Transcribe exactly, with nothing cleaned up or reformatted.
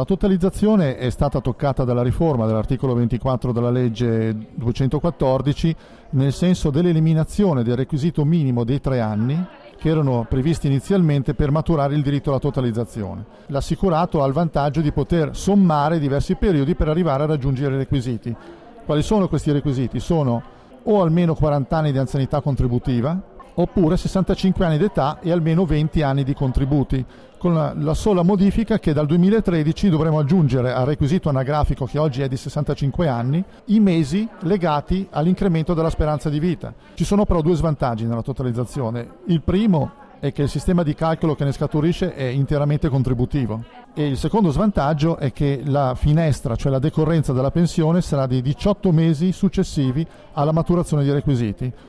la totalizzazione è stata toccata dalla riforma dell'articolo ventiquattro della legge duecentoquattordici, nel senso dell'eliminazione del requisito minimo dei tre anni che erano previsti inizialmente per maturare il diritto alla totalizzazione. L'assicurato ha il vantaggio di poter sommare diversi periodi per arrivare a raggiungere i requisiti. Quali sono questi requisiti? Sono o almeno quaranta anni di anzianità contributiva, oppure sessantacinque anni d'età e almeno venti anni di contributi, con la, la sola modifica che dal duemilatredici dovremo aggiungere al requisito anagrafico, che oggi è di sessantacinque anni, i mesi legati all'incremento della speranza di vita. Ci sono però due svantaggi nella totalizzazione. Il primo è che il sistema di calcolo che ne scaturisce è interamente contributivo, e il secondo svantaggio è che la finestra, cioè la decorrenza della pensione, sarà di diciotto mesi successivi alla maturazione dei requisiti.